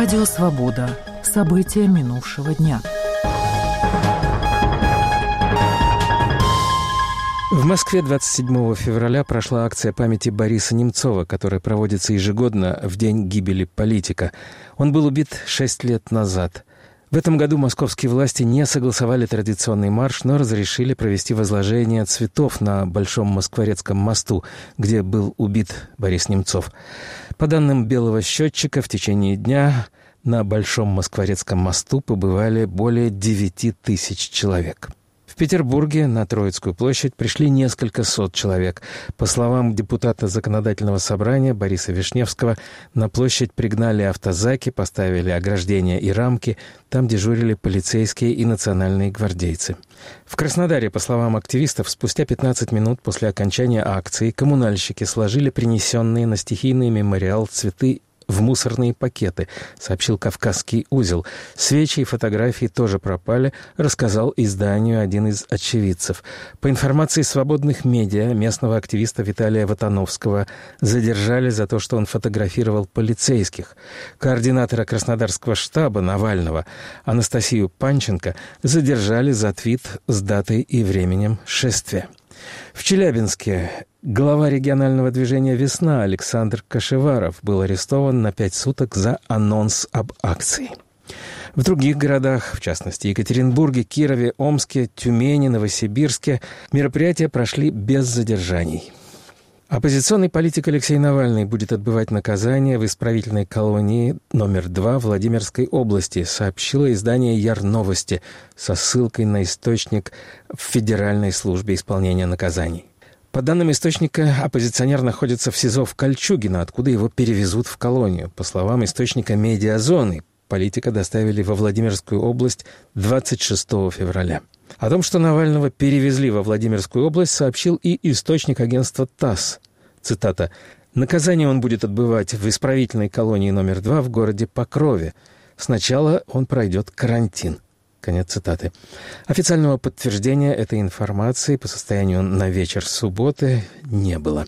Радио «Свобода». События минувшего дня. В Москве 27 февраля прошла акция памяти Бориса Немцова, которая проводится ежегодно в день гибели политика. Он был убит 6 лет назад. В этом году московские власти не согласовали традиционный марш, но разрешили провести возложение цветов на Большом Москворецком мосту, где был убит Борис Немцов. По данным «Белого счетчика», в течение дня на Большом Москворецком мосту побывали более 9 тысяч человек. В Петербурге на Троицкую площадь пришли несколько сот человек. По словам депутата Законодательного собрания Бориса Вишневского, на площадь пригнали автозаки, поставили ограждения и рамки. Там дежурили полицейские и национальные гвардейцы. В Краснодаре, по словам активистов, спустя 15 минут после окончания акции коммунальщики сложили принесенные на стихийный мемориал цветы в мусорные пакеты, сообщил «Кавказский узел». Свечи и фотографии тоже пропали, рассказал изданию один из очевидцев. По информации свободных медиа, местного активиста Виталия Ватановского задержали за то, что он фотографировал полицейских. Координатора краснодарского штаба Навального Анастасию Панченко задержали за твит с датой и временем шествия. В Челябинске глава регионального движения «Весна» Александр Кашеваров был арестован на 5 суток за анонс об акции. В других городах, в частности Екатеринбурге, Кирове, Омске, Тюмени, Новосибирске, мероприятия прошли без задержаний. Оппозиционный политик Алексей Навальный будет отбывать наказание в исправительной колонии номер 2 Владимирской области, сообщило издание «Яр-Новости» со ссылкой на источник в Федеральной службе исполнения наказаний. По данным источника, оппозиционер находится в СИЗО в Кольчугино, откуда его перевезут в колонию. По словам источника «Медиазоны», политика доставили во Владимирскую область 26 февраля. О том, что Навального перевезли во Владимирскую область, сообщил и источник агентства ТАСС. Цитата. «Наказание он будет отбывать в исправительной колонии номер 2 в городе Покрове. Сначала он пройдет карантин». Конец цитаты. Официального подтверждения этой информации по состоянию на вечер субботы не было.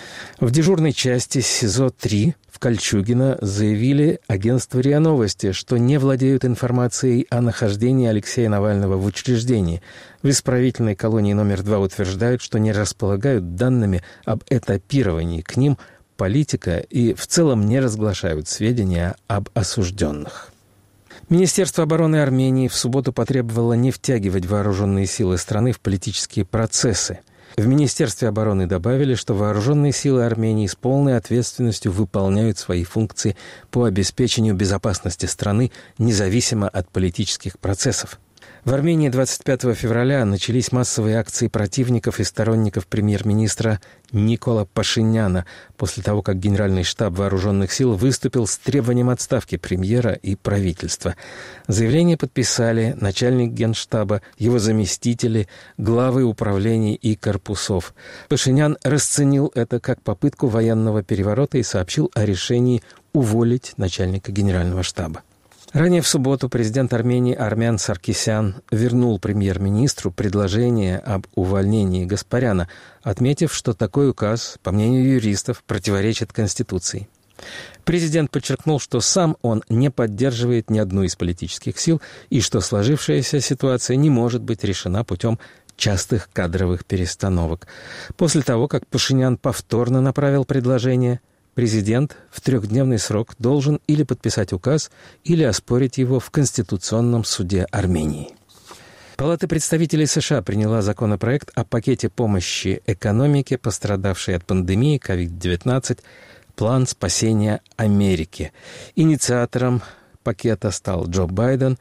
В дежурной части СИЗО-3 в Кольчугино заявили агентству РИА Новости, что не владеют информацией о нахождении Алексея Навального в учреждении. В исправительной колонии номер 2 утверждают, что не располагают данными об этапировании к ним политика и в целом не разглашают сведения об осужденных. Министерство обороны Армении в субботу потребовало не втягивать вооруженные силы страны в политические процессы. В Министерстве обороны добавили, что вооруженные силы Армении с полной ответственностью выполняют свои функции по обеспечению безопасности страны, независимо от политических процессов. В Армении 25 февраля начались массовые акции противников и сторонников премьер-министра Никола Пашиняна после того, как Генеральный штаб вооруженных сил выступил с требованием отставки премьера и правительства. Заявление подписали начальник Генштаба, его заместители, главы управлений и корпусов. Пашинян расценил это как попытку военного переворота и сообщил о решении уволить начальника Генерального штаба. Ранее в субботу президент Армении Армен Саркисян вернул премьер-министру предложение об увольнении Гаспаряна, отметив, что такой указ, по мнению юристов, противоречит Конституции. Президент подчеркнул, что сам он не поддерживает ни одну из политических сил и что сложившаяся ситуация не может быть решена путем частых кадровых перестановок. После того, как Пашинян повторно направил предложение, президент в 3-дневный срок должен или подписать указ, или оспорить его в Конституционном суде Армении. Палата представителей США приняла законопроект о пакете помощи экономике, пострадавшей от пандемии COVID-19, план спасения Америки. Инициатором пакета стал Джо Байден.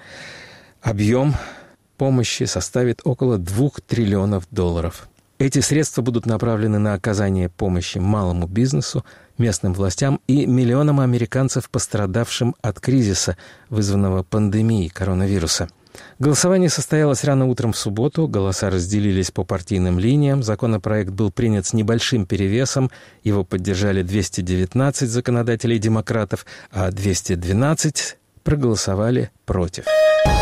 Объем помощи составит около $2 триллионов. Эти средства будут направлены на оказание помощи малому бизнесу, местным властям и миллионам американцев, пострадавшим от кризиса, вызванного пандемией коронавируса. Голосование состоялось рано утром в субботу, голоса разделились по партийным линиям, законопроект был принят с небольшим перевесом, его поддержали 219 законодателей-демократов, а 212 проголосовали против.